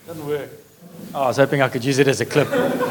Doesn't work. Oh, I was hoping I could use it as a clip.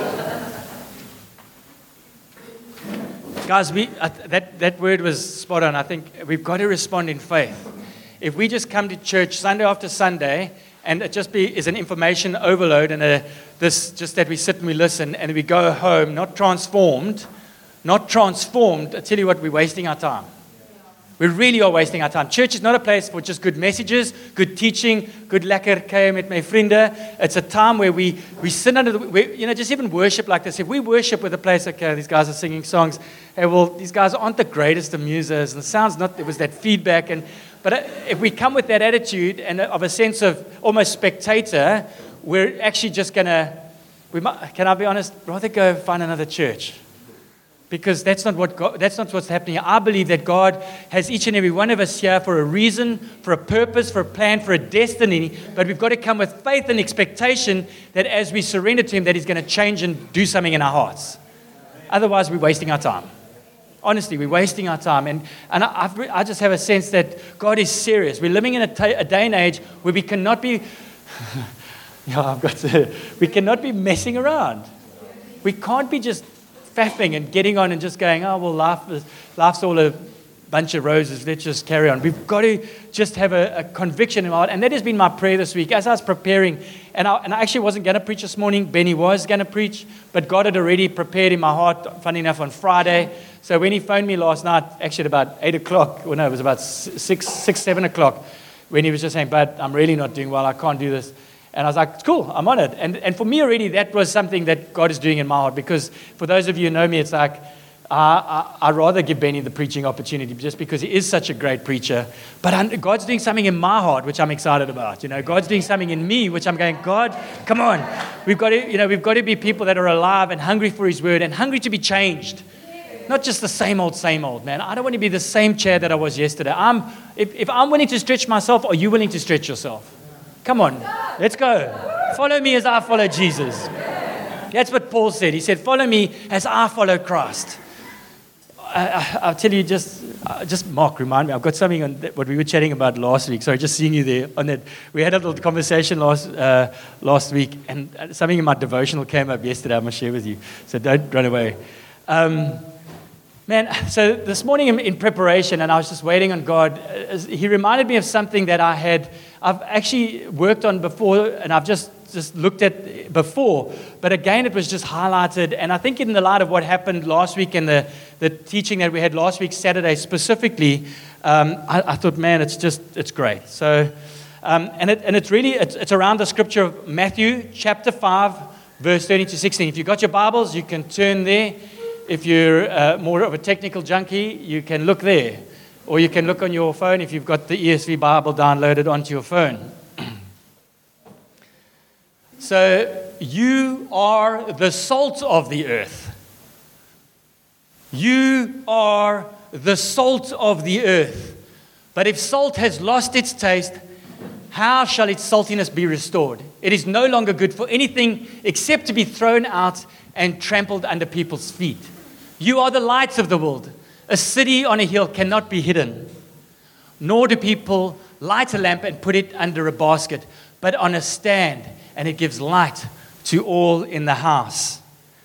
Guys, that word was spot on. I think we've got to respond in faith. If we just come to church Sunday after Sunday, and it just is an information overload, and just that we sit and we listen, and we go home not transformed, I tell you what, we're wasting our time. We really are wasting our time. Church is not a place for just good messages, good teaching, good lekker kuier met my vriende. It's a time where we sit under just even worship like this. If we worship with a place, okay, these guys are singing songs. Hey, well, these guys aren't the greatest of musers, and the sound's not. There was that feedback, but if we come with that attitude and of a sense of almost spectator, we're actually just gonna. Can I be honest? Rather go find another church. Because that's not what's happening. I believe that God has each and every one of us here for a reason, for a purpose, for a plan, for a destiny. But we've got to come with faith and expectation that as we surrender to Him, that He's going to change and do something in our hearts. Otherwise, we're wasting our time. Honestly, we're wasting our time. And I just have a sense that God is serious. We're living in a day and age where we cannot be... we cannot be messing around. We can't be just faffing and getting on and just going, oh, well, life's all a bunch of roses. Let's just carry on. We've got to just have a conviction in our heart. And that has been my prayer this week. As I was preparing, and I actually wasn't going to preach this morning. Benny was going to preach, but God had already prepared in my heart, funny enough, on Friday. So when he phoned me last night, actually at about 8 o'clock, well, no, it was about 7 o'clock, when he was just saying, but I'm really not doing well. I can't do this. And I was like, it's cool, I'm on it. And for me already, that was something that God is doing in my heart. Because for those of you who know me, it's like, I'd rather give Benny the preaching opportunity just because he is such a great preacher. But God's doing something in my heart, which I'm excited about. You know, God's doing something in me, which I'm going, God, come on. We've got to be people that are alive and hungry for His word and hungry to be changed. Not just the same old, man. I don't want to be the same chair that I was yesterday. If I'm willing to stretch myself, are you willing to stretch yourself? Come on, let's go. Follow me as I follow Jesus. That's what Paul said. He said, follow me as I follow Christ. I'll tell you, just Mark, remind me. I've got something on what we were chatting about last week. Sorry, just seeing you there on that. We had a little conversation last week, and something in my devotional came up yesterday. I must share with you, so don't run away. Man, so this morning in preparation, and I was just waiting on God, He reminded me of something that I've actually worked on before, and I've just looked at before, but again, it was just highlighted, and I think in the light of what happened last week and the teaching that we had last week, Saturday specifically, I thought, man, it's great. So, it's around the scripture of Matthew chapter 5, verse 13 to 16. If you've got your Bibles, you can turn there. If you're more of a technical junkie, you can look there. Or you can look on your phone if you've got the ESV Bible downloaded onto your phone. So, you are the salt of the earth. You are the salt of the earth. But if salt has lost its taste, how shall its saltiness be restored? It is no longer good for anything except to be thrown out and trampled under people's feet. You are the lights of the world. A city on a hill cannot be hidden. Nor do people light a lamp and put it under a basket, but on a stand, and it gives light to all in the house.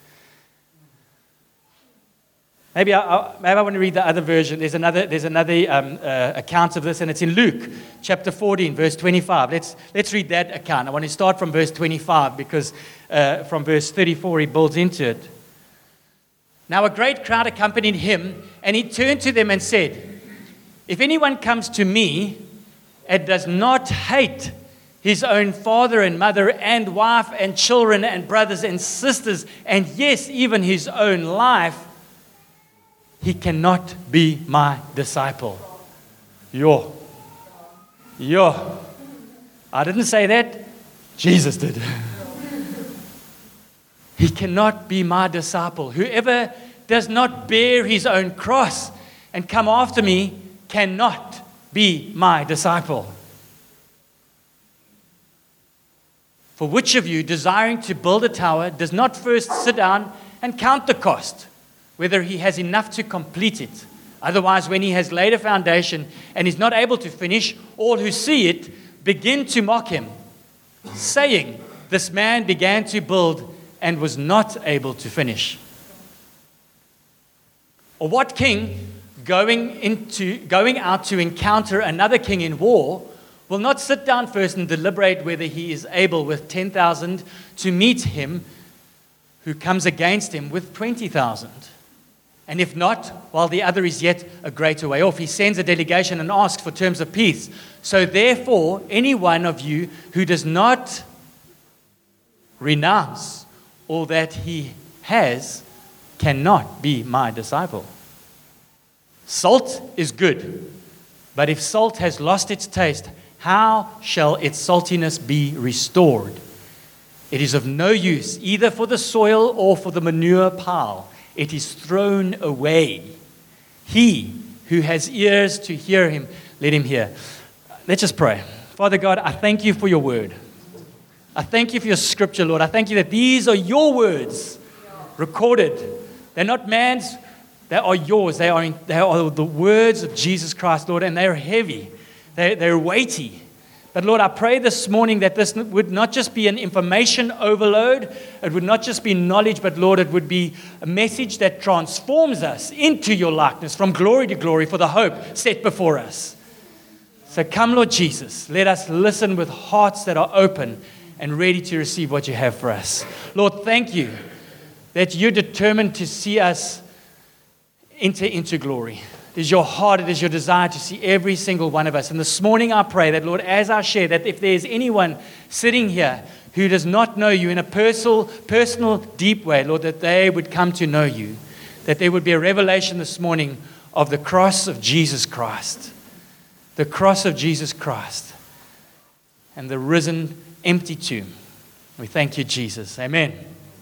Maybe I want to read the other version. There's another account of this, and it's in Luke chapter 14, verse 25. Let's read that account. I want to start from verse 25 because from verse 34 he builds into it. Now a great crowd accompanied him, and he turned to them and said, if anyone comes to me and does not hate his own father and mother and wife and children and brothers and sisters, and yes, even his own life, he cannot be my disciple. Yo. I didn't say that. Jesus did. He cannot be my disciple. Whoever does not bear his own cross and come after me cannot be my disciple. For which of you, desiring to build a tower, does not first sit down and count the cost, whether he has enough to complete it? Otherwise, when he has laid a foundation and is not able to finish, all who see it begin to mock him, saying, This man began to build and was not able to finish. Or what king going out to encounter another king in war will not sit down first and deliberate whether he is able with 10,000 to meet him who comes against him with 20,000? And if not, while the other is yet a greater way off, he sends a delegation and asks for terms of peace. So therefore, any one of you who does not renounce all that he has cannot be my disciple. Salt is good, but if salt has lost its taste, how shall its saltiness be restored? It is of no use either for the soil or for the manure pile. It is thrown away. He who has ears to hear him, let him hear. Let's just pray. Father God, I thank you for your word. I thank you for your scripture, Lord. I thank you that these are your words recorded. They're not man's, they are yours. They are the words of Jesus Christ, Lord, and they're heavy. They're weighty. But Lord, I pray this morning that this would not just be an information overload. It would not just be knowledge, but Lord, it would be a message that transforms us into your likeness from glory to glory for the hope set before us. So come, Lord Jesus, let us listen with hearts that are open and ready to receive what you have for us. Lord, thank you that you're determined to see us enter into glory. It is your heart, it is your desire to see every single one of us. And this morning I pray that, Lord, as I share, that if there's anyone sitting here who does not know you in a personal, deep way, Lord, that they would come to know you, that there would be a revelation this morning of the cross of Jesus Christ, the cross of Jesus Christ, and the risen, empty tomb. We thank you, Jesus. Amen.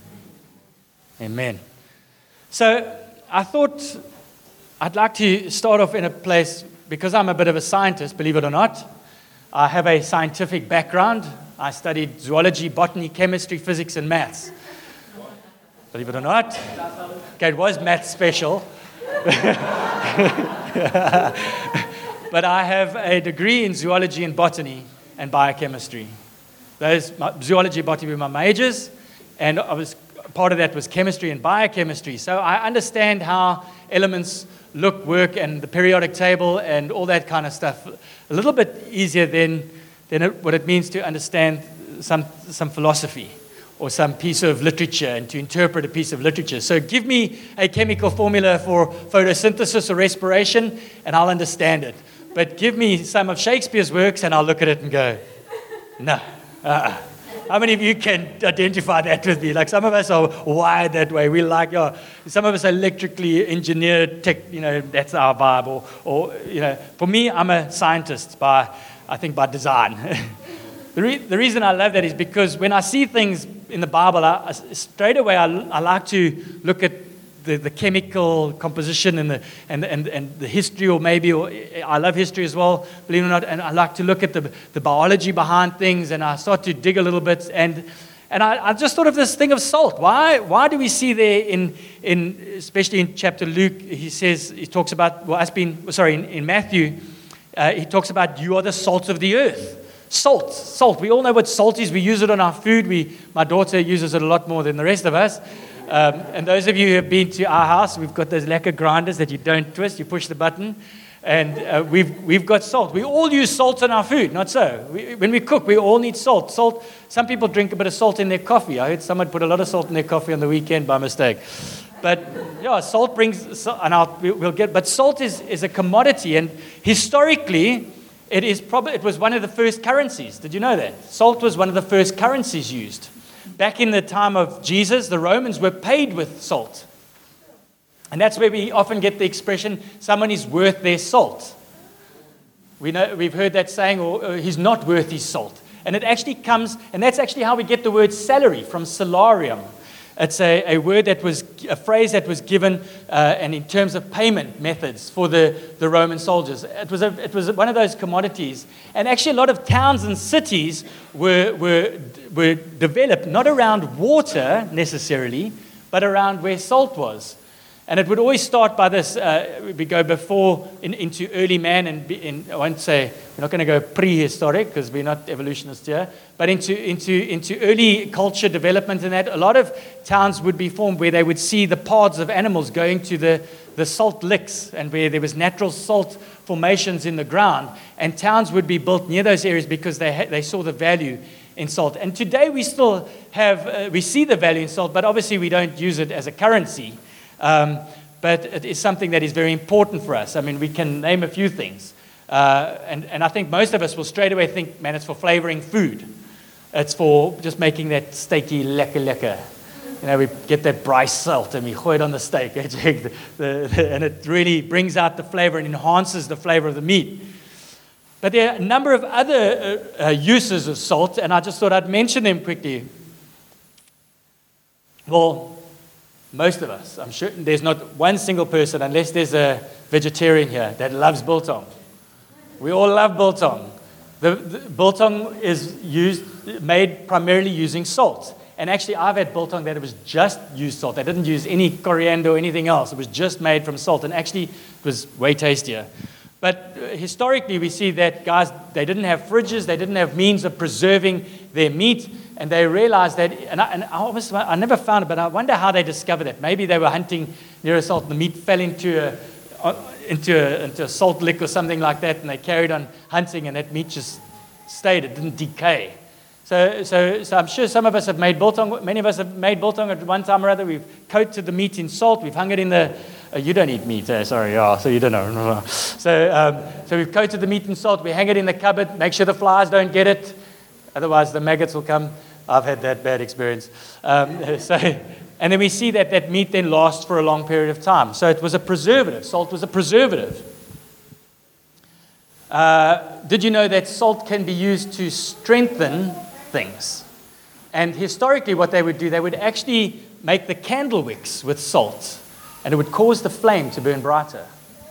Amen. So I thought I'd like to start off in a place, because I'm a bit of a scientist, believe it or not. I have a scientific background. I studied zoology, botany, chemistry, physics, and maths. Believe it or not. Okay, it was maths special. But I have a degree in zoology and botany and biochemistry. Zoology and botany were my majors, and part of that was chemistry and biochemistry. So I understand how elements look, work, and the periodic table and all that kind of stuff a little bit easier than what it means to understand some philosophy or some piece of literature and to interpret a piece of literature. So give me a chemical formula for photosynthesis or respiration and I'll understand it. But give me some of Shakespeare's works and I'll look at it and go, no. How many of you can identify that with me? Like some of us are wired that way. We like, some of us are electrically engineered, that's our vibe. Or for me, I'm a scientist by design. The reason I love that is because when I see things in the Bible, straight away I like to look at the chemical composition and the history, or I love history as well, believe it or not, and I like to look at the biology behind things, and I start to dig a little bit, and I just thought of this thing of salt. Why do we see there especially in chapter Luke, in Matthew, he talks about you are the salt of the earth. Salt. We all know what salt is. We use it on our food. My daughter uses it a lot more than the rest of us. And those of you who have been to our house, we've got those lacquer grinders that you don't twist, you push the button, and we've got salt. We all use salt in our food, not so. When we cook, we all need salt. Salt. Some people drink a bit of salt in their coffee. I heard someone put a lot of salt in their coffee on the weekend by mistake. But salt brings, but salt is a commodity, and historically, it was one of the first currencies. Did you know that? Salt was one of the first currencies used. Back in the time of Jesus, the Romans were paid with salt. And that's where we often get the expression, someone is worth their salt. We've heard that saying, or he's not worth his salt. And it actually comes, and that's actually how we get the word salary, from salarium. It's a phrase that was given, and in terms of payment methods for the Roman soldiers. It was one of those commodities, and actually a lot of towns and cities were developed not around water necessarily, but around where salt was. And it would always start by this. We go into early man, and I won't say, we're not going to go prehistoric because we're not evolutionists here, but into early culture development and that. A lot of towns would be formed where they would see the paths of animals going to the salt licks, and where there was natural salt formations in the ground. And towns would be built near those areas because they saw the value in salt. And today we still we see the value in salt, but obviously we don't use it as a currency. But it is something that is very important for us. I mean, we can name a few things. And I think most of us will straight away think, man, it's for flavoring food. It's for just making that steaky lekker. We get that Bryce salt and we gooi it on the steak. And it really brings out the flavor and enhances the flavor of the meat. But there are a number of other uses of salt, and I just thought I'd mention them quickly. Well, most of us, I'm sure there's not one single person, unless there's a vegetarian here, that loves biltong. We all love biltong. The biltong is made primarily using salt. And actually, I've had biltong that it was just used salt. They didn't use any coriander or anything else. It was just made from salt, and actually it was way tastier. But historically, we see that guys, they didn't have fridges, they didn't have means of preserving their meat, and they realized that, and I never found it, but I wonder how they discovered it. Maybe they were hunting near a salt, and the meat fell into a salt lick or something like that, and they carried on hunting, and that meat just stayed. It didn't decay. So I'm sure some of us have made biltong. Many of us have made biltong at one time or other. We've coated the meat in salt. We've hung it in the... you don't eat meat, sorry. So you don't know. So we've coated the meat in salt. We hang it in the cupboard. Make sure the flies don't get it. Otherwise, the maggots will come. I've had that bad experience. And then we see that meat then lasts for a long period of time. So it was a preservative. Salt was a preservative. Did you know that salt can be used to strengthen things? And historically, what they would do, they would actually make the candle wicks with salt, and it would cause the flame to burn brighter.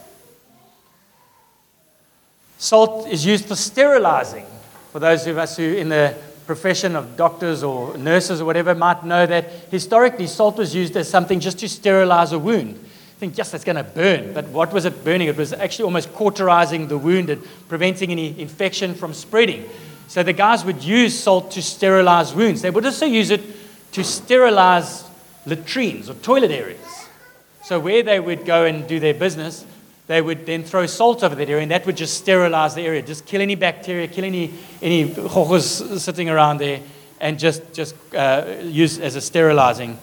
Salt is used for sterilizing. For those of us who in the profession of doctors or nurses or whatever might know that historically salt was used as something just to sterilize a wound. I think, yes, that's going to burn. But what was it burning? It was actually almost cauterizing the wound and preventing any infection from spreading. So the guys would use salt to sterilize wounds. They would also use it to sterilize latrines or toilet areas. So where they would go and do their business, they would then throw salt over that area, and that would just sterilize the area, just kill any bacteria, kill any hochos sitting around there, and just use as a sterilizing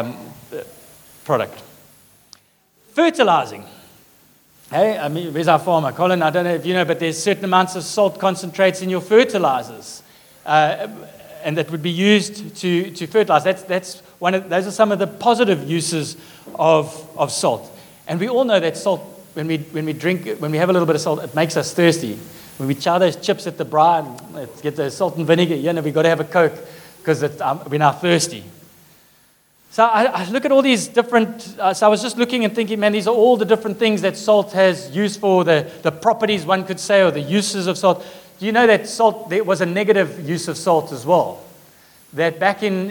product. Fertilizing. Hey, I mean, where's our farmer? Colin, I don't know if you know, but there's certain amounts of salt concentrates in your fertilizers. And that would be used to fertilize. Those are some of the positive uses of salt. And we all know that salt, when we have a little bit of salt, it makes us thirsty. When we chow those chips at the braai, let's get the salt and vinegar, we've got to have a Coke because we're now thirsty. So I look at all these different, so I was just looking and thinking, man, these are all the different things that salt has used for, the properties, one could say, or the uses of salt. Do you know that salt, there was a negative use of salt as well? That back in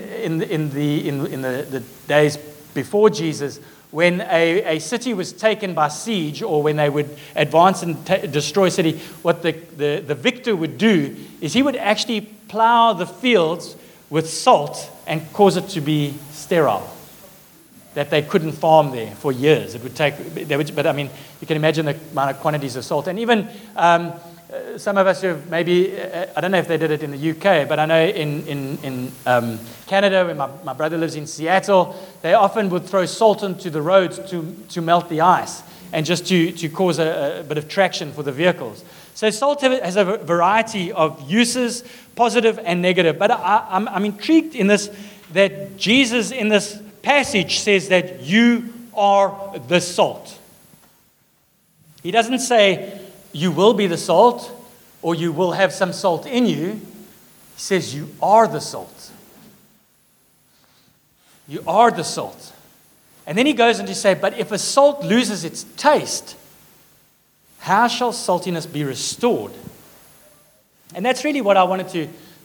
the days before Jesus, when a city was taken by siege, or when they would advance and destroy a city, what the victor would do is he would actually plow the fields with salt and cause it to be sterile, that they couldn't farm there for years. It would take, but I mean, you can imagine the amount of quantities of salt. And even some of us who maybe, I don't know if they did it in the UK, but I know in Canada, where my brother lives in Seattle, they often would throw salt into the roads to melt the ice and just to cause a bit of traction for the vehicles. So salt has a variety of uses, positive and negative. But I'm intrigued in this, that Jesus in this passage says that you are the salt. He doesn't say you will be the salt or you will have some salt in you. He says you are the salt. You are the salt. And then he goes on to say, but if a salt loses its taste, how shall saltiness be restored? And that's really what I wanted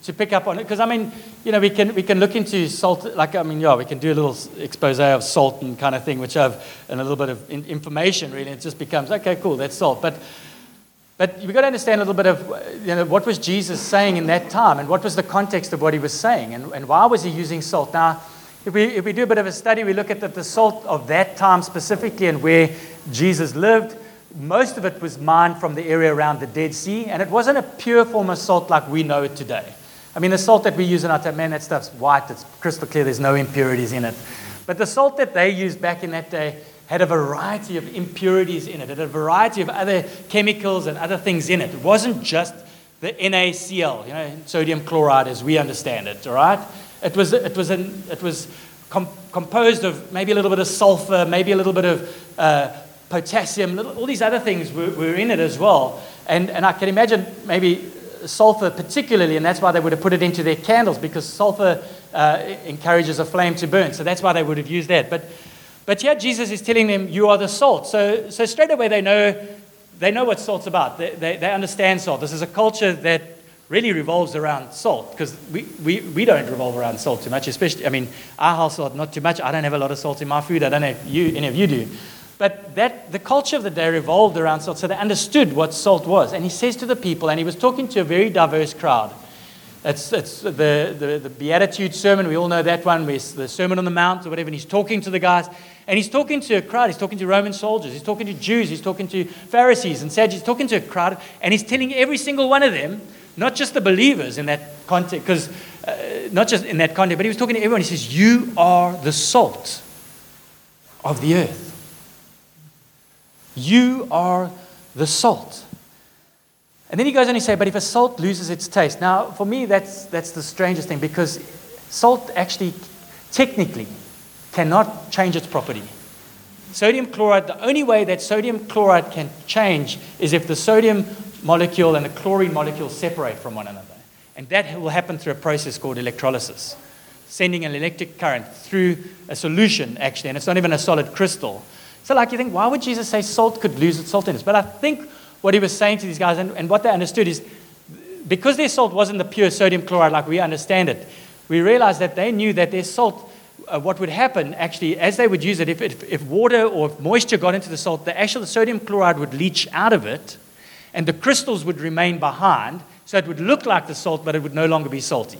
to pick up on it. Because, I mean, we can look into salt, we can do a little expose of salt and kind of thing, and a little bit of information, really. It just becomes, okay, cool, that's salt. But we've got to understand a little bit of, what was Jesus saying in that time, and what was the context of what he was saying, and why was he using salt? Now, if we do a bit of a study, we look at the salt of that time specifically and where Jesus lived. Most of it was mined from the area around the Dead Sea, and it wasn't a pure form of salt like we know it today. I mean, the salt that we use in our time, man, that stuff's white, it's crystal clear, there's no impurities in it. But the salt that they used back in that day had a variety of impurities in it. It had a variety of other chemicals and other things in it. It wasn't just the NaCl, sodium chloride as we understand it, all right? It was composed of maybe a little bit of sulfur, maybe a little bit of potassium, all these other things were in it as well. And I can imagine maybe sulfur particularly, and that's why they would have put it into their candles, because sulfur encourages a flame to burn. So that's why they would have used that. But here Jesus is telling them, you are the salt. So straight away they know what salt's about. They understand salt. This is a culture that really revolves around salt, because we don't revolve around salt too much, especially, I mean, our household, not too much. I don't have a lot of salt in my food. I don't know if any of you do. But the culture of the day revolved around salt, so they understood what salt was. And he says to the people, and he was talking to a very diverse crowd. It's the Beatitudes sermon. We all know that one, the Sermon on the Mount or whatever. And he's talking to the guys. And he's talking to a crowd. He's talking to Roman soldiers. He's talking to Jews. He's talking to Pharisees and Sadducees. He's talking to a crowd. And he's telling every single one of them, not just the believers in that context, because not just in that context, but he was talking to everyone. He says, you are the salt of the earth. You are the salt. And then he goes on and he says, but if a salt loses its taste. Now, for me, that's the strangest thing, because salt actually, technically, cannot change its property. Sodium chloride, the only way that sodium chloride can change is if the sodium molecule and the chlorine molecule separate from one another. And that will happen through a process called electrolysis, sending an electric current through a solution, actually, and it's not even a solid crystal. So you think, why would Jesus say salt could lose its saltiness? But I think what he was saying to these guys, and what they understood is, because their salt wasn't the pure sodium chloride like we understand it, we realized that they knew that their salt, what would happen actually, as they would use it, if water or if moisture got into the salt, the sodium chloride would leach out of it, and the crystals would remain behind, so it would look like the salt, but it would no longer be salty.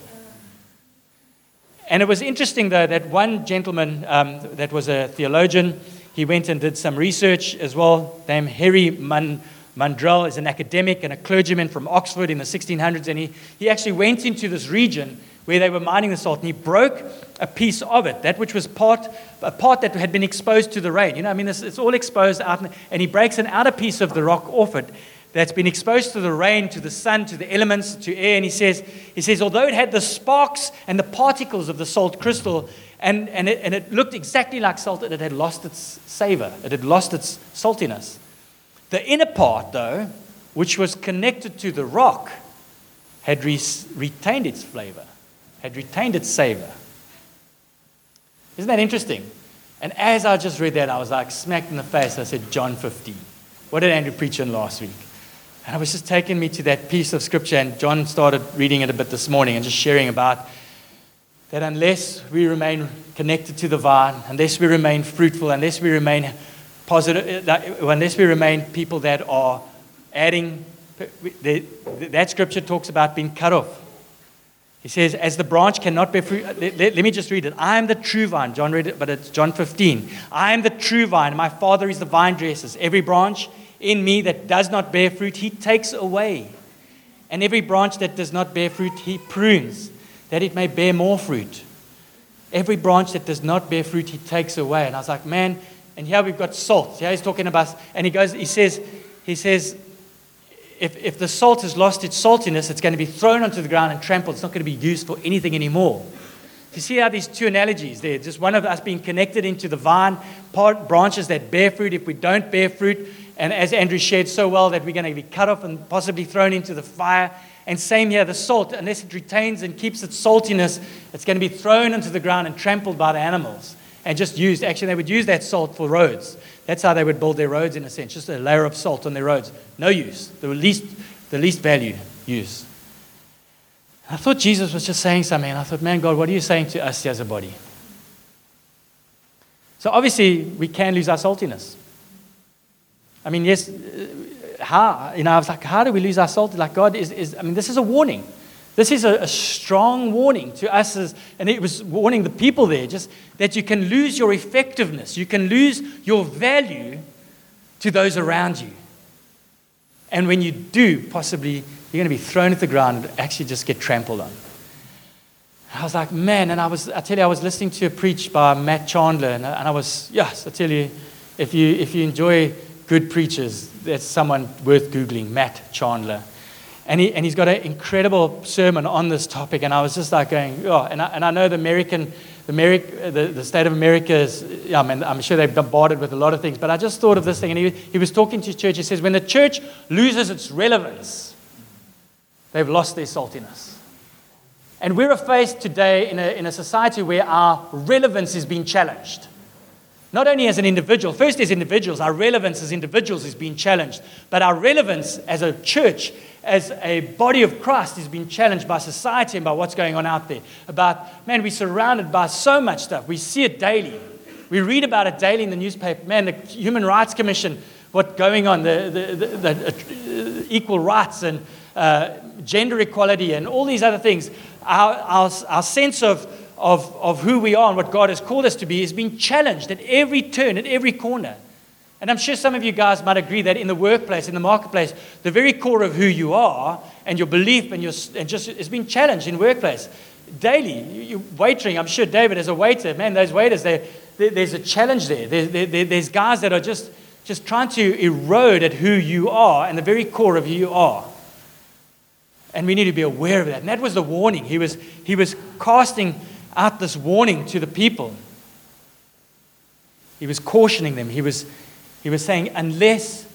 And it was interesting, though, that one gentleman that was a theologian, he went and did some research as well, named Harry Mundrell, is an academic and a clergyman from Oxford in the 1600s, and he actually went into this region where they were mining the salt, and he broke a piece of it, that which was a part that had been exposed to the rain. It's all exposed out, and he breaks an outer piece of the rock off it that's been exposed to the rain, to the sun, to the elements, to air, and he says, although it had the sparks and the particles of the salt crystal, and it looked exactly like salt, it had lost its savor, it had lost its saltiness. The inner part, though, which was connected to the rock, had retained its flavor, had retained its savor. Isn't that interesting? And as I just read that, I was like smacked in the face. I said, John 15. What did Andrew preach on last week? And it was just taking me to that piece of scripture, and John started reading it a bit this morning and just sharing about that unless we remain connected to the vine, unless we remain fruitful, unless we remain positive, unless we remain people that are adding, that scripture talks about being cut off. He says, as the branch cannot bear fruit, let me just read it. I am the true vine. John read it, but it's John 15. I am the true vine. My Father is the vine dresser. Every branch in me that does not bear fruit, he takes away. And every branch that does not bear fruit, he prunes, that it may bear more fruit. Every branch that does not bear fruit, he takes away. And I was like, man, and here we've got salt. Here he's talking about, and he says, if the salt has lost its saltiness, it's going to be thrown onto the ground and trampled. It's not going to be used for anything anymore. You see how these two analogies there, just one of us being connected into the vine, branches that bear fruit. If we don't bear fruit, and as Andrew shared so well, that we're going to be cut off and possibly thrown into the fire. And same here, the salt, unless it retains and keeps its saltiness, it's going to be thrown into the ground and trampled by the animals and just used. Actually, they would use that salt for roads. That's how they would build their roads, in a sense, just a layer of salt on their roads. No use, the least value use. I thought Jesus was just saying something, and I thought, man, God, what are you saying to us as a body? So obviously, we can lose our saltiness. I mean, yes, how? I was like, how do we lose our salt? Like, God this is a warning. This is a strong warning to us, and it was warning the people there, just that you can lose your effectiveness. You can lose your value to those around you. And when you do, possibly, you're going to be thrown at the ground and actually just get trampled on. I was like, man, and I tell you, I was listening to a preach by Matt Chandler, and I was, yes, I tell you, if you enjoy good preachers, that's someone worth Googling, Matt Chandler. And he's got an incredible sermon on this topic, and I was just like going, oh, and I know the state of America is, I'm sure they're bombarded with a lot of things, but I just thought of this thing, and he was talking to his church. He says, when the church loses its relevance, they've lost their saltiness. And we're faced today in a society where our relevance is being challenged. Not only as an individual, first as individuals, our relevance as individuals is being challenged, but our relevance as a church, as a body of Christ, is being challenged by society and by what's going on out there. We're surrounded by so much stuff. We see it daily. We read about it daily in the newspaper. Man, the Human Rights Commission, what's going on, the equal rights and gender equality and all these other things. Our sense of who we are and what God has called us to be is being challenged at every turn, at every corner. And I'm sure some of you guys might agree that in the workplace, in the marketplace, the very core of who you are and your belief and just is being challenged in workplace daily. You're waitering. I'm sure David, as a waiter, man, those waiters, there's a challenge there. There's guys that are just trying to erode at who you are and the very core of who you are. And we need to be aware of that. And that was the warning. He was casting out this warning to the people. He was cautioning them. He was saying, unless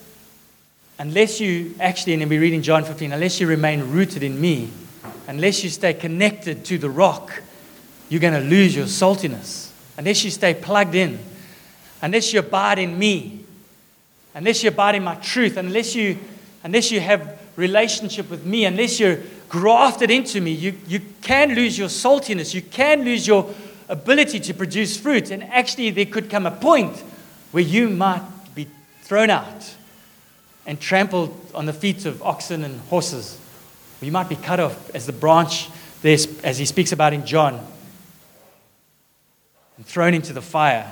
you actually, and we read in John 15, unless you remain rooted in me, unless you stay connected to the rock, you're going to lose your saltiness. Unless you stay plugged in, unless you abide in me, unless you abide in my truth, unless you have relationship with me, unless you're grafted into me, you can lose your saltiness. You can lose your ability to produce fruit. And actually, there could come a point where you might be thrown out and trampled on the feet of oxen and horses. Or you might be cut off as the branch, as he speaks about in John, and thrown into the fire.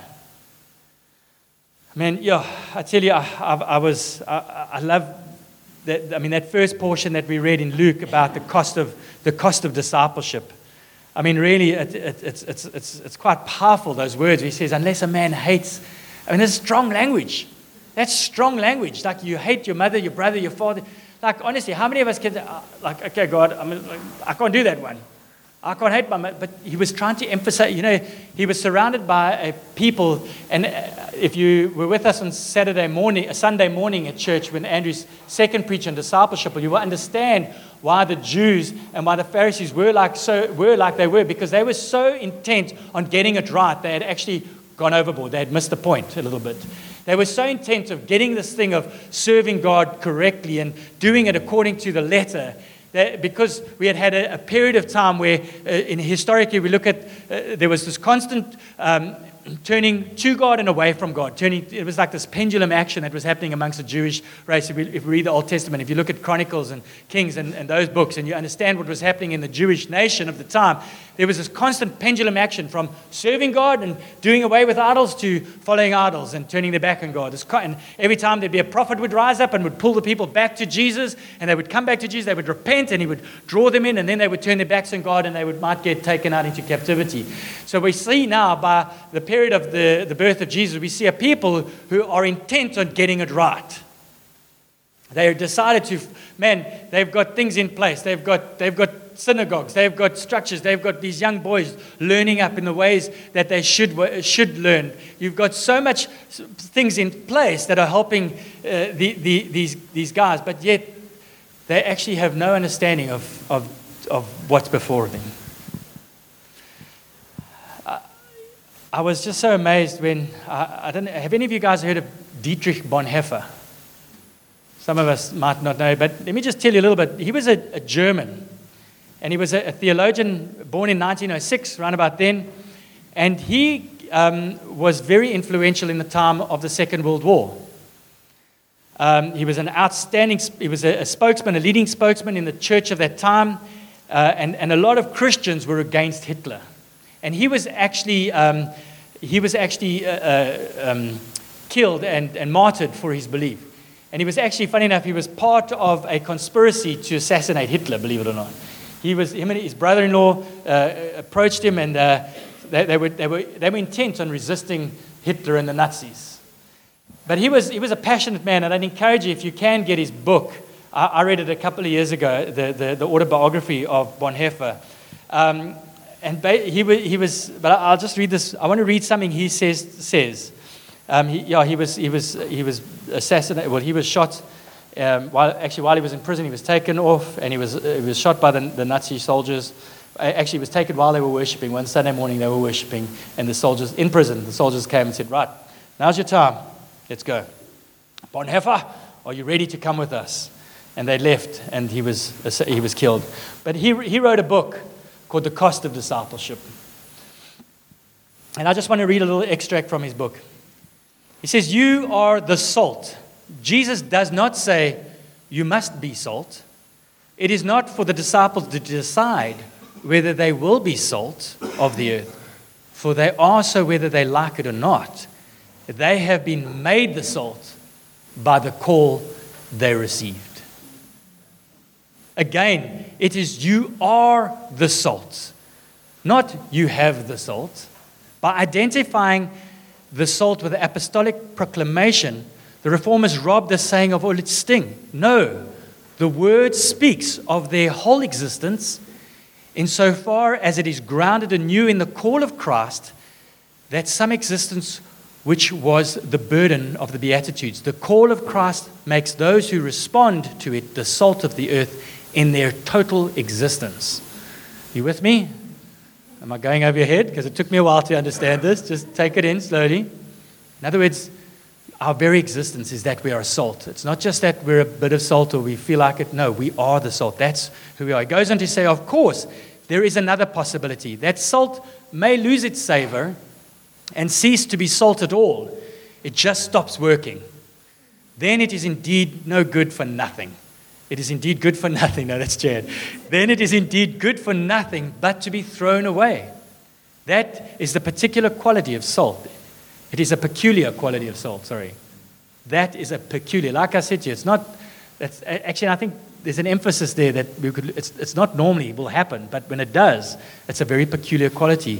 Man, I tell you, I love that first portion that we read in Luke about the cost of discipleship. I mean, really, it's quite powerful, those words. He says, unless a man hates, that's strong language. That's strong language. Like, you hate your mother, your brother, your father. Like, honestly, how many of us can, okay, God, I can't do that one. I can't hate my mother. But he was trying to emphasize, he was surrounded by a people. And if you were with us on Sunday morning at church when Andrew's second preach on discipleship, you will understand why the Jews and why the Pharisees were like they were, because they were so intent on getting it right, they had actually gone overboard. They had missed the point a little bit. They were so intent of getting this thing of serving God correctly and doing it according to the letter, that because we had a period of time where, historically, we look at, there was this constant turning to God and away from God. It was like this pendulum action that was happening amongst the Jewish race. If we read the Old Testament, if you look at Chronicles and Kings and those books, and you understand what was happening in the Jewish nation of the time, there was this constant pendulum action from serving God and doing away with idols to following idols and turning their back on God. And every time there'd be a prophet would rise up and would pull the people back to Jesus, and they would come back to Jesus, they would repent, and he would draw them in, and then they would turn their backs on God, and they might get taken out into captivity. So we see now, by the period of the birth of Jesus, we see a people who are intent on getting it right. They decided they've got things in place. They've got synagogues. They've got structures. They've got these young boys learning up in the ways that they should learn. You've got so much things in place that are helping these guys, but yet they actually have no understanding of what's before them. I was just so amazed when I don't know. Have any of you guys heard of Dietrich Bonhoeffer? Some of us might not know, but let me just tell you a little bit. He was a German, And he was a theologian born in 1906, around about then. And he was very influential in the time of the Second World War. He was an outstanding, he was a spokesman, a leading spokesman in the church of that time. And a lot of Christians were against Hitler. And he was actually killed and martyred for his belief. And he was actually, funny enough, he was part of a conspiracy to assassinate Hitler, believe it or not. Him and his brother-in-law approached him, and they were intent on resisting Hitler and the Nazis. But he was a passionate man, and I'd encourage you, if you can, get his book. I read it a couple of years ago, the autobiography of Bonhoeffer. But I'll just read this. I want to read something he says. He was assassinated. Well, he was shot. While he was in prison, he was taken off, and he was shot by the Nazi soldiers. Actually, he was taken while they were worshiping. One Sunday morning, they were worshiping, and the soldiers in prison, the soldiers came and said, "Right, now's your time. Let's go. Bonhoeffer, are you ready to come with us?" And they left, and he was killed. But he wrote a book called The Cost of Discipleship. And I just want to read a little extract from his book. He says, "You are the salt." Jesus does not say, "You must be salt." It is not for the disciples to decide whether they will be salt of the earth, for they are so whether they like it or not. They have been made the salt by the call they received. Again, it is you are the salt, not you have the salt. By identifying the salt with the apostolic proclamation, the Reformers robbed the saying of all its sting. No, the word speaks of their whole existence insofar as it is grounded anew in the call of Christ, that some existence which was the burden of the Beatitudes. The call of Christ makes those who respond to it the salt of the earth in their total existence. You with me? Am I going over your head? Because it took me a while to understand this. Just take it in slowly. In other words, our very existence is that we are salt. It's not just that we're a bit of salt or we feel like it. No, we are the salt. That's who we are. It goes on to say, of course, there is another possibility. That salt may lose its savor and cease to be salt at all. It just stops working. Then it is indeed no good for nothing. It is indeed good for nothing. No, that's Chad. Then it is indeed good for nothing but to be thrown away. That is the particular quality of salt. It is a peculiar quality of salt, sorry. That is a peculiar. Like I said to you, it's not, actually I think there's an emphasis there that it's not normally will happen, but when it does, it's a very peculiar quality.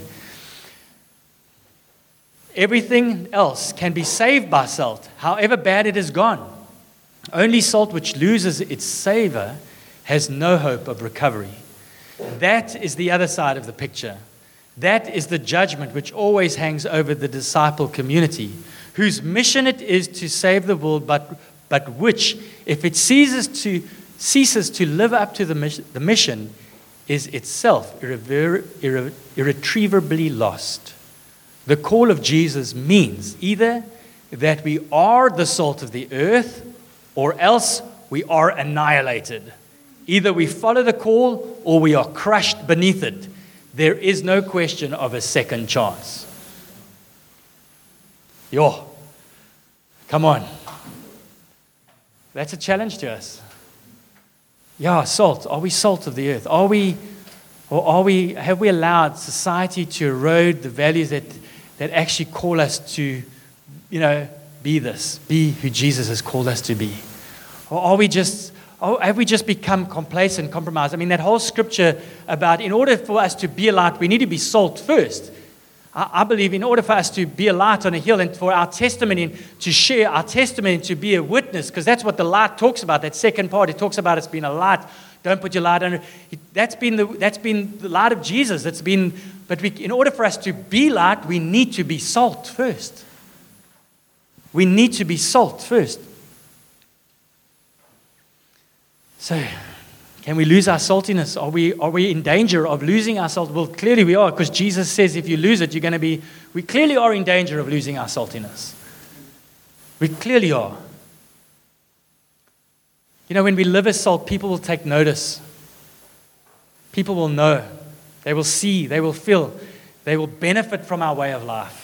Everything else can be saved by salt, however bad it has gone. Only salt which loses its savor has no hope of recovery. That is the other side of the picture. That is the judgment which always hangs over the disciple community, whose mission it is to save the world, but which, if it ceases to live up to the mission, is itself irretrievably lost. The call of Jesus means either that we are the salt of the earth, or else we are annihilated. Either we follow the call or we are crushed beneath it. There is no question of a second chance. Yo, come on. That's a challenge to us. Yeah, salt. Are we salt of the earth? Have we allowed society to erode the values that actually call us to, be who Jesus has called us to be? Or have we just become complacent, compromised? I mean, that whole scripture about in order for us to be a light, we need to be salt first. I believe in order for us to be a light on a hill and for our testimony, to share our testimony, to be a witness, because that's what the light talks about, that second part. It talks about us being a light. Don't put your light under. That's been the light of Jesus. In order for us to be light, we need to be salt first. We need to be salt first. So, can we lose our saltiness? Are we in danger of losing our salt? Well, clearly we are, because Jesus says if you lose it, we clearly are in danger of losing our saltiness. We clearly are. When we live as salt, people will take notice. People will know. They will see. They will feel. They will benefit from our way of life.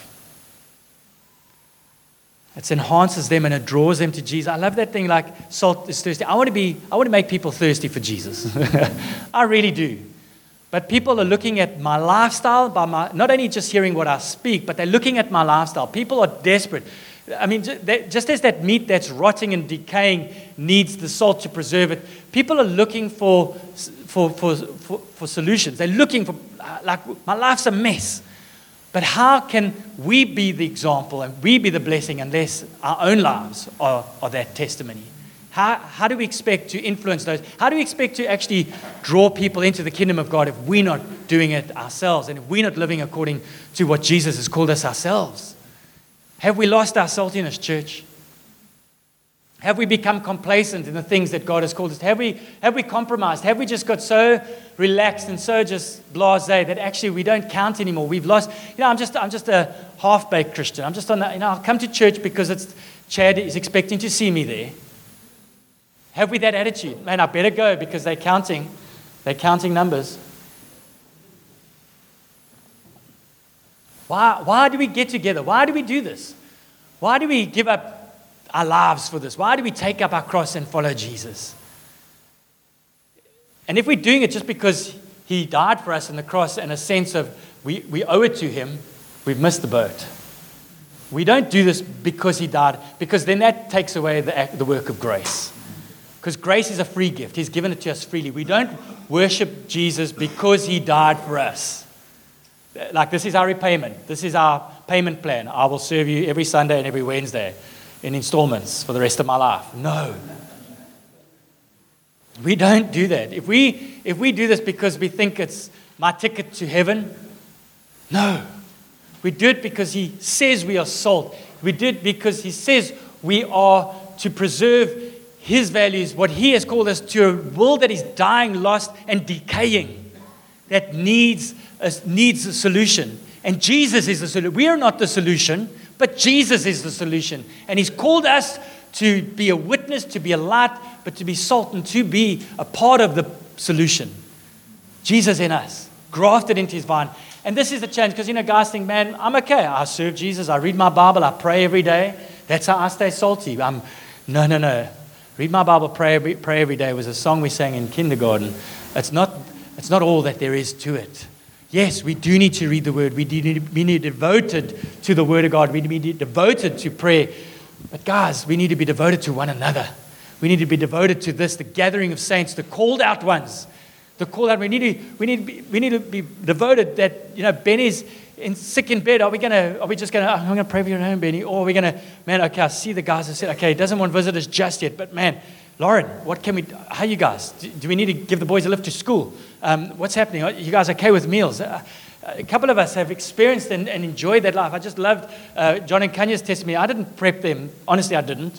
It enhances them and it draws them to Jesus. I love that thing like salt is thirsty. I want to make people thirsty for Jesus. I really do. But people are looking at my lifestyle, not only just hearing what I speak, but they're looking at my lifestyle. People are desperate. I mean, just as that meat that's rotting and decaying needs the salt to preserve it, people are looking for solutions. They're looking for, like, my life's a mess. But how can we be the example and we be the blessing unless our own lives are that testimony? How do we expect to influence those? How do we expect to actually draw people into the kingdom of God if we're not doing it ourselves and if we're not living according to what Jesus has called us ourselves? Have we lost our saltiness, church? Have we become complacent in the things that God has called us? Have we compromised? Have we just got so relaxed and so just blasé that actually we don't count anymore? We've lost. I'm just a half-baked Christian. I'm just on the. I'll come to church because Chad is expecting to see me there. Have we that attitude? Man, I better go because they're counting numbers. Why do we get together? Why do we do this? Why do we give up our lives for this? Why do we take up our cross and follow Jesus? And if we're doing it just because he died for us on the cross and a sense of we owe it to him, we've missed the boat. We don't do this because he died, because then that takes away the work of grace. Because grace is a free gift. He's given it to us freely. We don't worship Jesus because he died for us. Like, this is our repayment. This is our payment plan. I will serve you every Sunday and every Wednesday in installments for the rest of my life. No. We don't do that. If we do this because we think it's my ticket to heaven, no. We do it because he says we are salt. We do it because he says we are to preserve his values, what he has called us to a world that is dying, lost, and decaying, that needs a solution. And Jesus is the solution. We are not the solution, but Jesus is the solution. And he's called us to be a witness, to be a light, but to be salt and to be a part of the solution. Jesus in us, grafted into his vine. And this is the challenge, because, guys think, man, I'm okay. I serve Jesus. I read my Bible. I pray every day. That's how I stay salty. No. Read my Bible, pray every day was a song we sang in kindergarten. It's not all that there is to it. Yes, we do need to read the Word. We need to be devoted to the Word of God. We need to be devoted to prayer. But guys, we need to be devoted to one another. We need to be devoted to this, the gathering of saints, the called out ones. The called out. We need to be devoted that, Benny's sick in bed. Are we just going to, I'm going to pray for you at home, Benny? Or are we going to, man, okay, I see the guys have said, okay, he doesn't want visitors just yet, but man, Lauren, how are you guys? Do we need to give the boys a lift to school? What's happening? Are you guys okay with meals? A couple of us have experienced and enjoyed that life. I just loved John and Kanya's testimony. I didn't prep them. Honestly, I didn't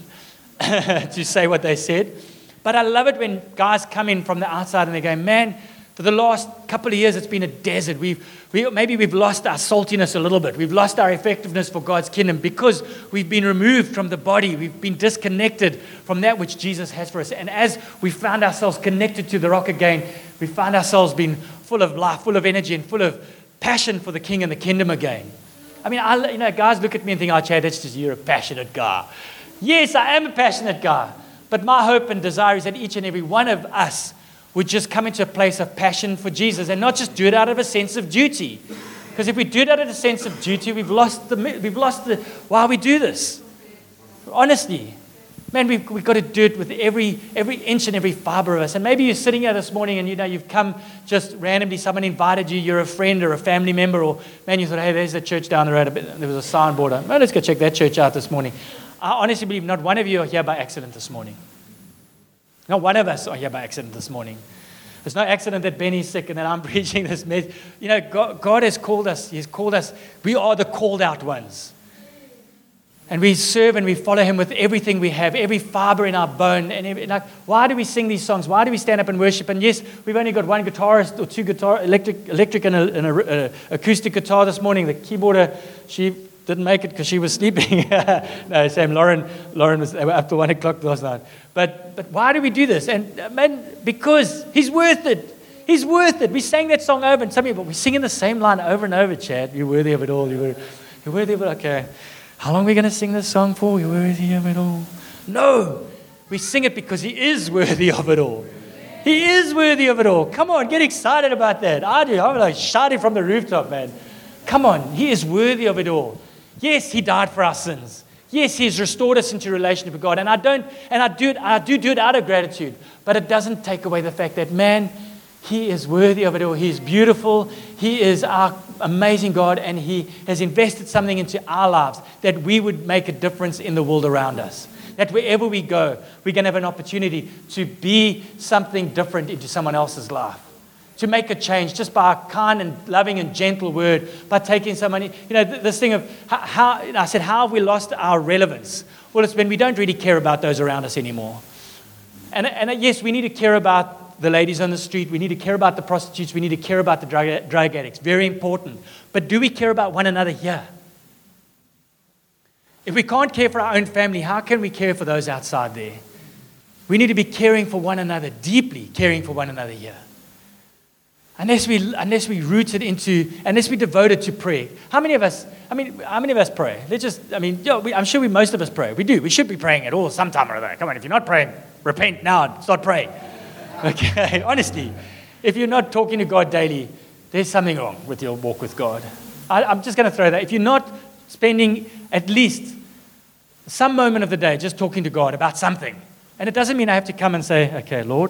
to say what they said. But I love it when guys come in from the outside and they go, man, for the last couple of years, it's been a desert. Maybe we've lost our saltiness a little bit. We've lost our effectiveness for God's kingdom because we've been removed from the body. We've been disconnected from that which Jesus has for us. And as we found ourselves connected to the rock again, we found ourselves being full of life, full of energy, and full of passion for the King and the kingdom again. I mean, guys look at me and think, oh, Chad, that's just you're a passionate guy. Yes, I am a passionate guy. But my hope and desire is that each and every one of us would just come into a place of passion for Jesus and not just do it out of a sense of duty. Because if we do it out of a sense of duty, we've lost the why we do this. Honestly, man, we've got to do it with every inch and every fiber of us. And maybe you're sitting here this morning and you've come just randomly, someone invited you, you're a friend or a family member, or man, you thought, hey, there's a church down the road. There was a signboard. Well, let's go check that church out this morning. I honestly believe not one of you are here by accident this morning. Not one of us are here by accident this morning. It's no accident that Benny's sick and that I'm preaching this message. God has called us. He's called us. We are the called out ones. And we serve and we follow him with everything we have, every fiber in our bone. And why do we sing these songs? Why do we stand up and worship? And yes, we've only got one guitarist or two electric and an acoustic guitar this morning. The keyboarder, she didn't make it because she was sleeping. No, Sam, Lauren was up to 1 o'clock last night. But why do we do this? And man, because he's worth it. He's worth it. We sang that song over, and some people, we're singing the same line over and over, Chad. You're worthy of it all. You're worthy of it. Okay. How long are we going to sing this song for? You're worthy of it all. No. We sing it because He is worthy of it all. He is worthy of it all. Come on, get excited about that. I do. I'm like shouting from the rooftop, man. Come on, He is worthy of it all. Yes, He died for our sins. Yes, He's restored us into relationship with God. And I do it out of gratitude. But it doesn't take away the fact that, man, He is worthy of it all. He is beautiful. He is our amazing God, and He has invested something into our lives that we would make a difference in the world around us. That wherever we go, we're going to have an opportunity to be something different into someone else's life. To make a change just by a kind and loving and gentle word, by taking somebody, this thing of how have we lost our relevance? Well, it's when we don't really care about those around us anymore. And yes, we need to care about the ladies on the street. We need to care about the prostitutes. We need to care about the drug addicts. Very important. But do we care about one another here? If we can't care for our own family, how can we care for those outside there? We need to be caring for one another, deeply caring for one another here. Unless we devoted to prayer. How many of us pray? I'm sure most of us pray. We do. We should be praying at all sometime or other. Come on, if you're not praying, repent now and start praying. Okay, honestly, if you're not talking to God daily, there's something wrong with your walk with God. I'm just going to throw that. If you're not spending at least some moment of the day just talking to God about something, and it doesn't mean I have to come and say, okay, Lord,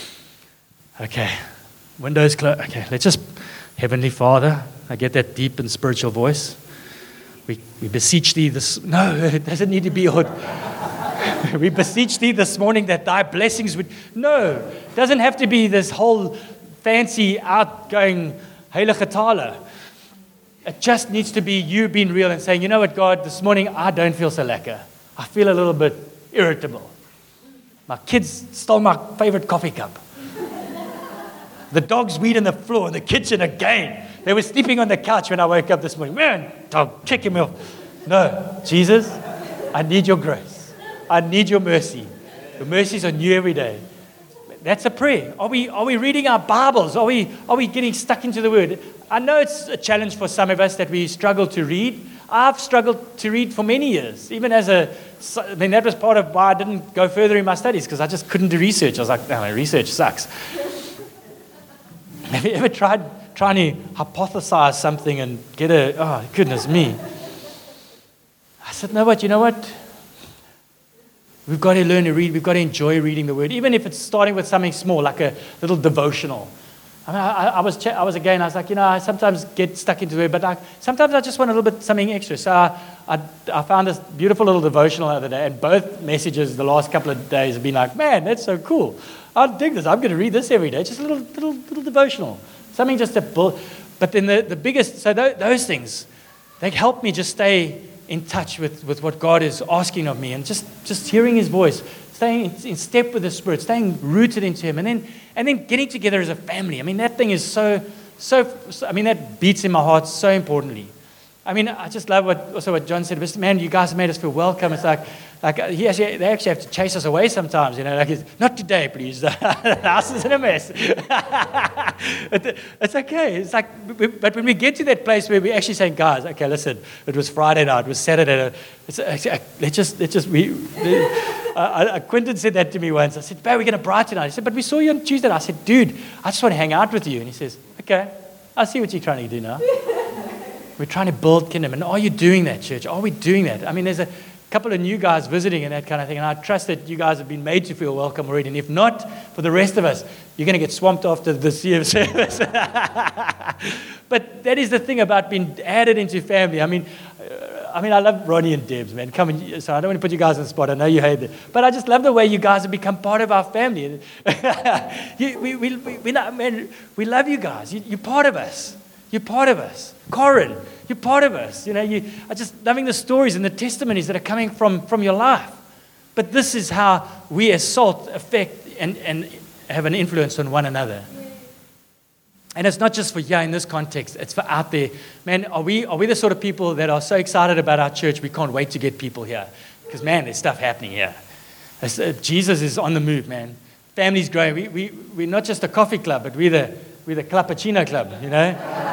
okay, windows closed, okay, let's just, Heavenly Father, I get that deep and spiritual voice. We beseech Thee this, no, it doesn't need to be, we beseech Thee this morning that Thy blessings would, no, it doesn't have to be this whole fancy outgoing heilige tale. It just needs to be you being real and saying, you know what, God, this morning I don't feel so lekker. I feel a little bit irritable. My kids stole my favorite coffee cup. The dogs weed on the floor in the kitchen again. They were sleeping on the couch when I woke up this morning. Man, dog, kick him off. No, Jesus, I need your grace. I need your mercy. Your mercies are new every day. That's a prayer. Are we reading our Bibles? Are we getting stuck into the Word? I know it's a challenge for some of us that we struggle to read. I've struggled to read for many years. Even that was part of why I didn't go further in my studies, because I just couldn't do research. I was like, no, research sucks. Have you ever tried trying to hypothesize something and get oh, goodness me. I said, no, but you know what? We've got to learn to read. We've got to enjoy reading the Word, even if it's starting with something small, like a little devotional. I mean, I was like, I sometimes get stuck into it, but sometimes I just want a little bit something extra. So I found this beautiful little devotional the other day, and both messages the last couple of days have been like, man, that's so cool. I dig this. I'm going to read this every day. Just a little devotional, something just to build. But then the biggest, so those things, they help me just stay in touch with what God is asking of me, and just hearing His voice, staying in step with the Spirit, staying rooted into Him, and then getting together as a family. I mean, that thing is so I mean, that beats in my heart so importantly. I mean, I just love what John said. Mr. Man, you guys made us feel welcome. It's like they actually have to chase us away sometimes, like, not today, please. The house is in a mess. It's okay. It's like, but when we get to that place where we're actually saying, guys, okay, listen, it was Friday night, it was Saturday. Quentin said that to me once. I said, babe, we're going to Brighton tonight. He said, but we saw you on Tuesday. I said, dude, I just want to hang out with you. And he says, okay, I see what you're trying to do now. We're trying to build kingdom. And are you doing that, church? Are we doing that? I mean, there's a couple of new guys visiting and that kind of thing, and I trust that you guys have been made to feel welcome already. And if not, for the rest of us, you're going to get swamped after the sea of service. But that is the thing about being added into family. I mean, I love Ronnie and Debs, man. So I don't want to put you guys on the spot. I know you hate it. But I just love the way you guys have become part of our family. We love you guys. You're part of us. You're part of us. Corin, you're part of us. You are just loving the stories and the testimonies that are coming from your life. But this is how we as salt affect and have an influence on one another. And it's not just for here in this context, it's for out there. Man, are we the sort of people that are so excited about our church, we can't wait to get people here? Because, man, there's stuff happening here. Jesus is on the move, man. Family's growing. We're not just a coffee club, but we're we're the Clappuccino Club, you know.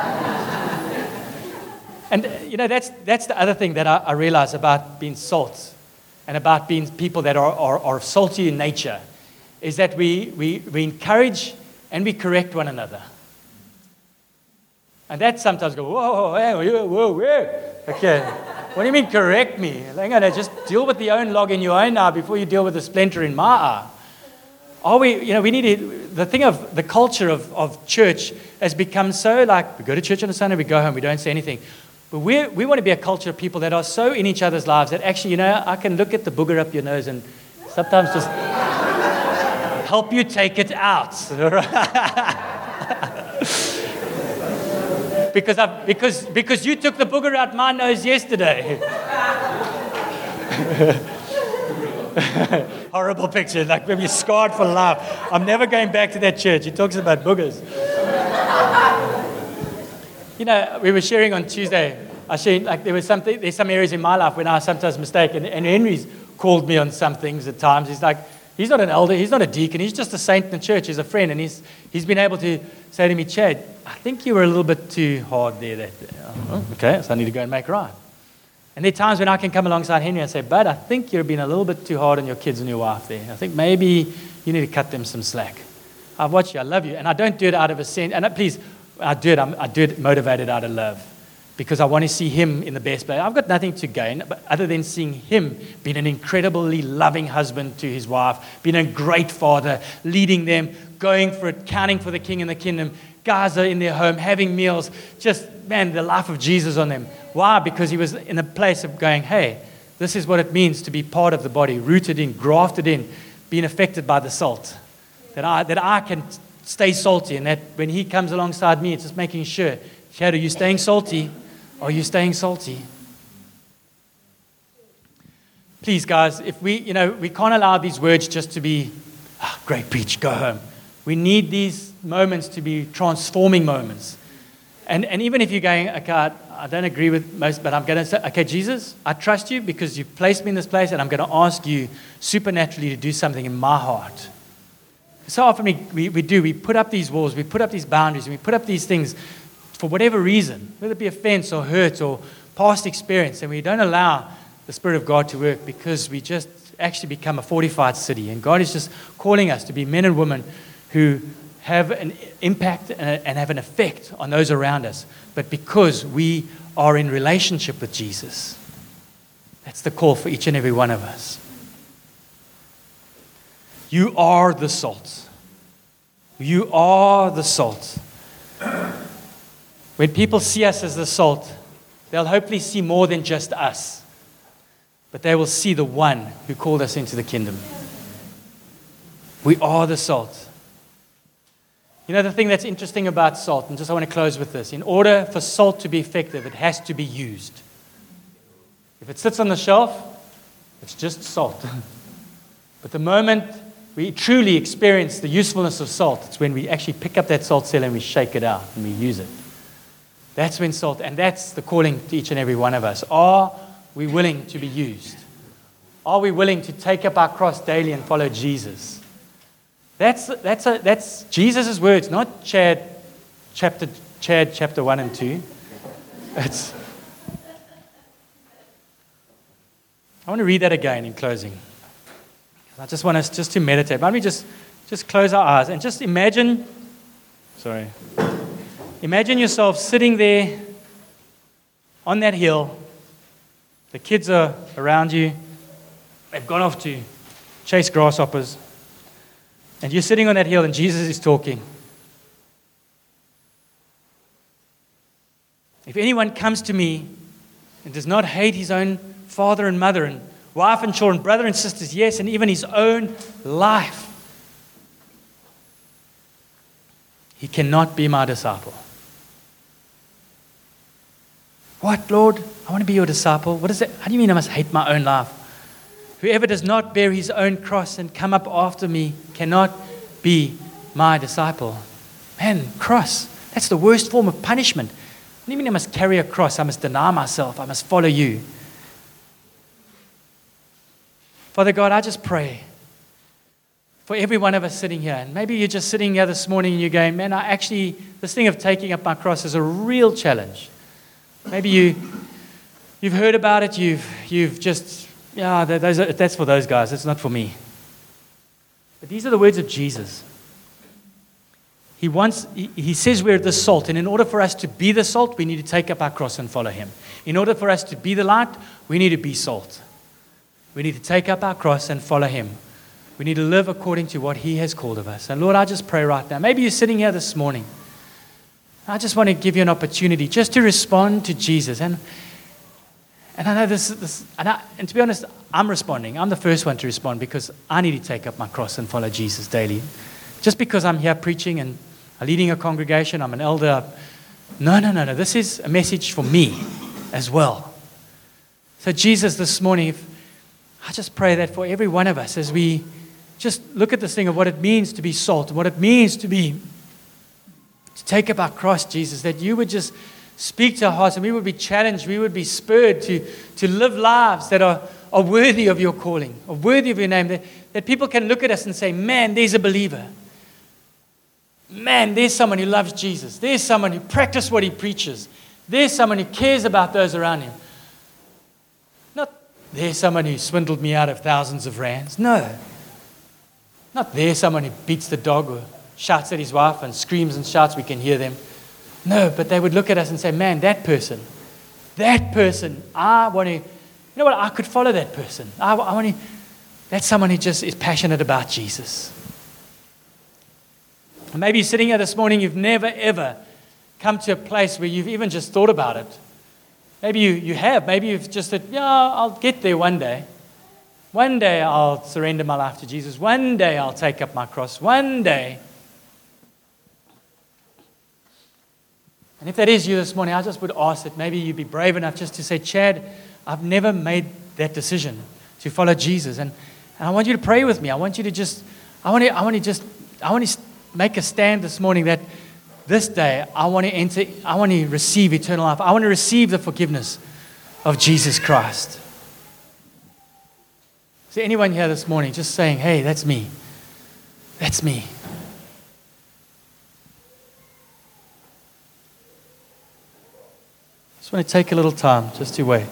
And, you know, that's the other thing that I realize about being salt and about being people that are salty in nature, is that we encourage and we correct one another. And that sometimes go, whoa, whoa. Okay, what do you mean correct me? Hang on, just deal with the own log in your own eye before you deal with the splinter in my eye. Are we, you know, we need to, the thing of the culture of church has become so like, we go to church on a Sunday, we go home, we don't say anything. But we want to be a culture of people that are so in each other's lives that actually, you know, I can look at the booger up your nose and sometimes just help you take it out. Because you took the booger out my nose yesterday. Horrible picture, like maybe scarred for life. I'm never going back to that church. He talks about boogers. You know, we were sharing on Tuesday. I shared like there's some areas in my life when I sometimes mistake, and Henry's called me on some things at times. He's like, he's not an elder, he's not a deacon, he's just a saint in the church, he's a friend, and he's been able to say to me, Chad, I think you were a little bit too hard there. Okay, so I need to go and make right. And there are times when I can come alongside Henry and say, Bud, I think you've been a little bit too hard on your kids and your wife there. I think maybe you need to cut them some slack. I've watched you, I love you. And I don't do it out of a sense, and please, I do it motivated out of love, because I want to see him in the best place. I've got nothing to gain other than seeing him being an incredibly loving husband to his wife, being a great father, leading them, going for it, counting for the king and the kingdom. Guys are in their home, having meals, just, man, the life of Jesus on them. Why? Because he was in a place of going, hey, this is what it means to be part of the body, rooted in, grafted in, being affected by the salt. That I can stay salty, and that when he comes alongside me, it's just making sure, Chad, are you staying salty? Are you staying salty? Please, guys, if we can't allow these words just to be, great preach, go home. We need these moments to be transforming moments. And even if you're going, okay, I don't agree with most, but I'm going to say, okay, Jesus, I trust you because you've placed me in this place, and I'm going to ask you supernaturally to do something in my heart. So often we put up these walls, we put up these boundaries, and we put up these things for whatever reason, whether it be offense or hurt or past experience, and we don't allow the Spirit of God to work because we just actually become a fortified city. And God is just calling us to be men and women who have an impact and have an effect on those around us, but because we are in relationship with Jesus. That's the call for each and every one of us. You are the salt. You are the salt. When people see us as the salt, they'll hopefully see more than just us, but they will see the one who called us into the kingdom. We are the salt. You know, the thing that's interesting about salt, and just I want to close with this, in order for salt to be effective, it has to be used. If it sits on the shelf, it's just salt. But the moment we truly experience the usefulness of salt, it's when we actually pick up that salt cell and we shake it out and we use it. That's when salt, and that's the calling to each and every one of us. Are we willing to be used? Are we willing to take up our cross daily and follow Jesus? That's Jesus' words, not Chad chapter 1 and 2. I want to read that again in closing. I just want us just to meditate. Why don't we just close our eyes and just imagine yourself sitting there on that hill. The kids are around you. They've gone off to chase grasshoppers. And you're sitting on that hill and Jesus is talking. If anyone comes to me and does not hate his own father and mother and wife and children, brother and sisters, yes, and even his own life, he cannot be my disciple. What, Lord? I want to be your disciple. What is it? How do you mean I must hate my own life? Whoever does not bear his own cross and come up after me cannot be my disciple. Man, cross. That's the worst form of punishment. What do you mean I must carry a cross? I must deny myself. I must follow you. Father God, I just pray for every one of us sitting here. And maybe you're just sitting here this morning and you're going, man, this thing of taking up my cross is a real challenge. Maybe you've heard about it, you've just, that's for those guys, it's not for me. But these are the words of Jesus. He says we're the salt, and in order for us to be the salt, we need to take up our cross and follow him. In order for us to be the light, we need to be salt. We need to take up our cross and follow him. We need to live according to what he has called of us. And Lord, I just pray right now. Maybe you're sitting here this morning. I just want to give you an opportunity just to respond to Jesus. And I know and to be honest, I'm responding. I'm the first one to respond because I need to take up my cross and follow Jesus daily. Just because I'm here preaching and leading a congregation, I'm an elder. No. This is a message for me as well. So Jesus, this morning, I just pray that for every one of us as we just look at this thing of what it means to be salt, what it means to take up our cross, Jesus, that you would just speak to our hearts and we would be challenged, we would be spurred to live lives that are worthy of your calling, are worthy of your name, that people can look at us and say, man, there's a believer. Man, there's someone who loves Jesus. There's someone who practices what he preaches. There's someone who cares about those around him. Not there's someone who swindled me out of thousands of rands. No. Not there's someone who beats the dog or shouts at his wife and screams and shouts, we can hear them. No, but they would look at us and say, man, that person, I want to, you know what, I could follow that person. That's someone who just is passionate about Jesus. And maybe you're sitting here this morning, you've never, ever come to a place where you've even just thought about it. Maybe you have. Maybe you've just said, I'll get there one day. One day I'll surrender my life to Jesus. One day I'll take up my cross. One day. And if that is you this morning, I just would ask that maybe you'd be brave enough just to say, Chad, I've never made that decision to follow Jesus. And I want you to pray with me. I want you to just, I want to make a stand this morning that this day I want to receive eternal life. I want to receive the forgiveness of Jesus Christ. Is there anyone here this morning just saying, hey, that's me. That's me. I just want to take a little time just to wait.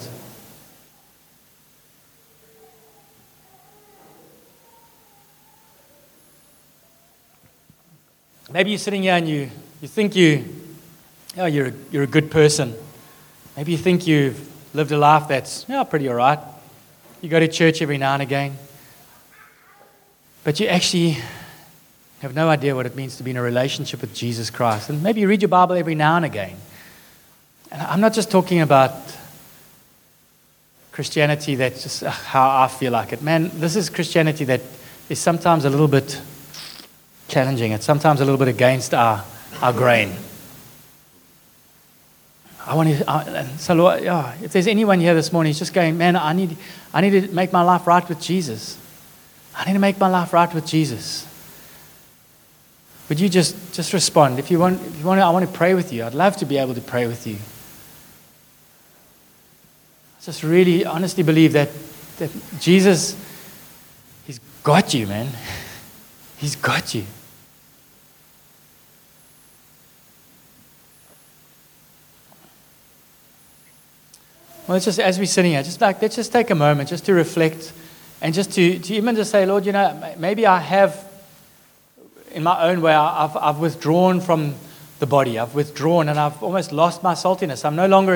Maybe you're sitting here and you think you're a good person. Maybe you think you've lived a life that's pretty all right. You go to church every now and again. But you actually have no idea what it means to be in a relationship with Jesus Christ. And maybe you read your Bible every now and again. And I'm not just talking about Christianity that's just how I feel like it. Man, this is Christianity that is sometimes a little bit challenging. It's sometimes a little bit against our grain. So Lord, if there's anyone here this morning who's just going, man, I need to make my life right with Jesus. I need to make my life right with Jesus. Would you just respond? If you want, I want to pray with you. I'd love to be able to pray with you. I just really honestly believe that Jesus, he's got you, man. He's got you. Well, it's just as we're sitting here, let's just take a moment just to reflect and just to even just say, Lord, maybe I have, in my own way, I've withdrawn from the body. I've withdrawn and I've almost lost my saltiness. I'm no longer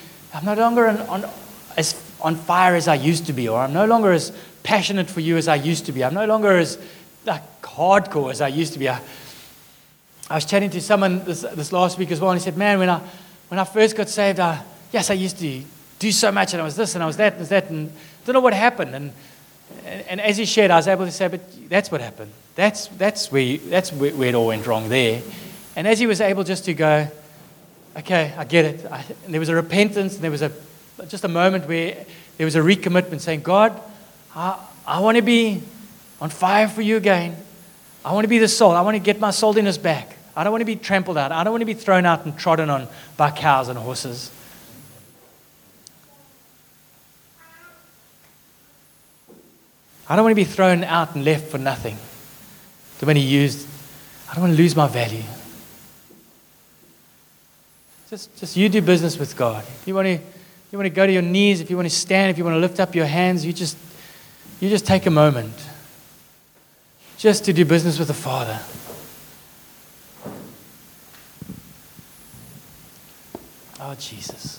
as on fire as I used to be, or I'm no longer as passionate for you as I used to be. I'm no longer as hardcore as I used to be. I was chatting to someone this last week as well, and he said, man, when I first got saved, I used to do so much, and I was this, and I was that, and I don't know what happened. And as he shared, I was able to say, but that's what happened. That's where it all went wrong there. And as he was able just to go, okay, I get it. And there was a repentance, and there was just a moment where there was a recommitment saying, God, I want to be on fire for you again. I want to be the salt. I want to get my saltiness back. I don't want to be trampled out. I don't want to be thrown out and trodden on by cows and horses. I don't want to be thrown out and left for nothing. when he used, I don't want to lose my value. Just you do business with God. If you want to go to your knees, if you want to stand, if you want to lift up your hands, you just take a moment just to do business with the Father. Oh, Jesus.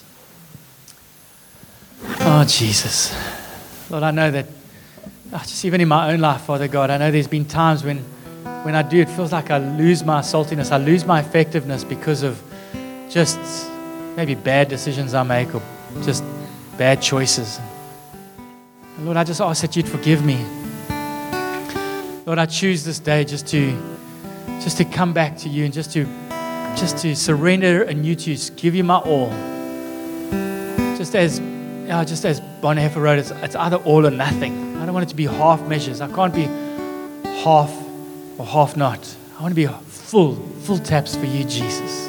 Oh, Jesus. Lord, I know that, just even in my own life, Father God, I know there's been times when I do, it feels like I lose my saltiness, I lose my effectiveness because of just maybe bad decisions I make or just bad choices. And Lord, I just ask that you'd forgive me. Lord, I choose this day just to come back to you and just to surrender anew to you, just give you my all. Just as Bonhoeffer wrote, it's either all or nothing. I don't want it to be half measures. I can't be half or half not. I want to be full taps for you, Jesus.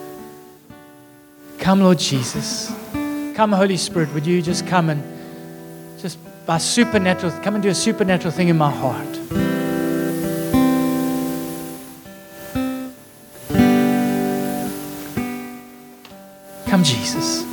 Come, Lord Jesus. Come, Holy Spirit, would you just come and just by supernatural, come and do a supernatural thing in my heart. Come, Jesus.